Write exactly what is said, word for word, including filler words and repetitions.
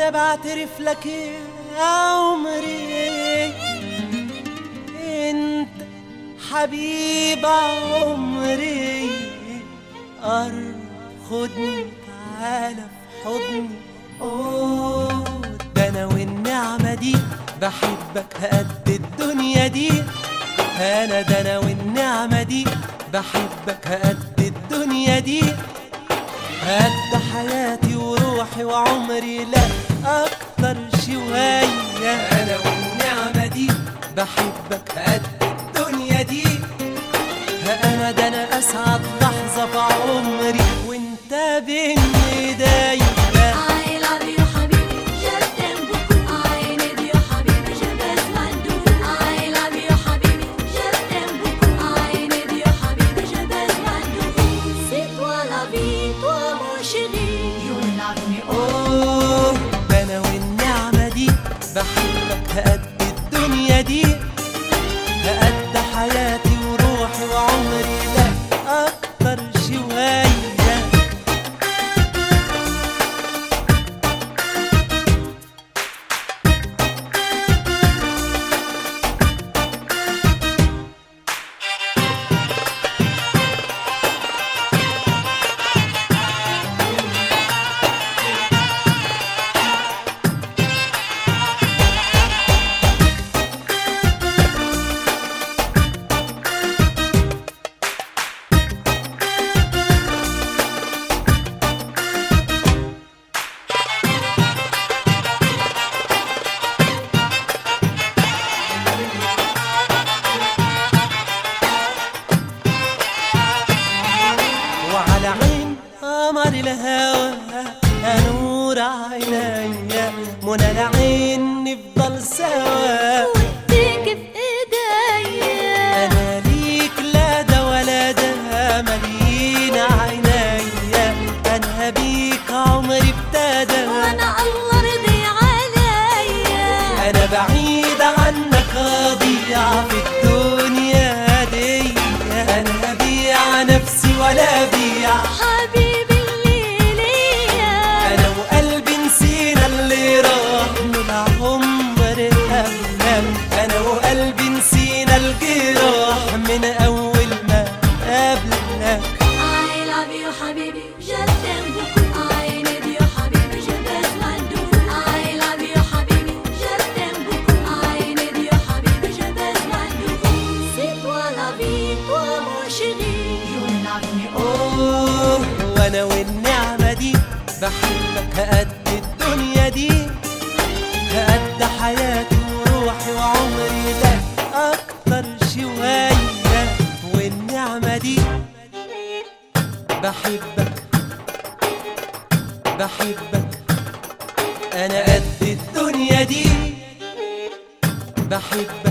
بعترف لك يا عمري انت حبيب عمري. قرب خدني تعالى في حضني. اوه ده انا والنعمة دي بحبك قد الدنيا دي. انا ده انا والنعمة دي بحبك قد الدنيا دي. قد حياتي وروحي وعمري لا اكتر شوية. انا والنعمة دي بحبك قد الدنيا دي. انا ده انا اسعد لحظة في عمري وانت بين ايديا. اوه ده انا والنعمة دي بحبك قد الدنيا دي. قد حياتي وروحي وعمري لا اكتر شوية. وعلى عين قمر الهوى نور عينيا منى العين نفضل سوا وإيديك في ايديا. انا ليك لا ده ولا ده مليين عينيا. انا بيك عمري ابتدى وانا الله رضي عليا. انا بعيد عنك اضيع في الدنيا دي. انا ببيع نفسي ولا بيع حبيبي اللي ليا. انا وقلبي نسينا اللي راح من العمر قبلك. انا وقلبي نسينا الجراح من اول ما قابلك. I love you حبيبي je t'aime beaucoup. I need you حبيبي j'ai besoin de vous. I love you حبيبي je t'aime beaucoup. I need you حبيبي j'ai besoin de vous. C'est toi la vie toi mon chéri. You love me اوه وانا والنعمة دي بحبك قد الدنيا دي. قد حياتي وروحي وعمري لا اكتر شوية. والنعمة دي بحبك بحبك انا قد الدنيا دي. بحبك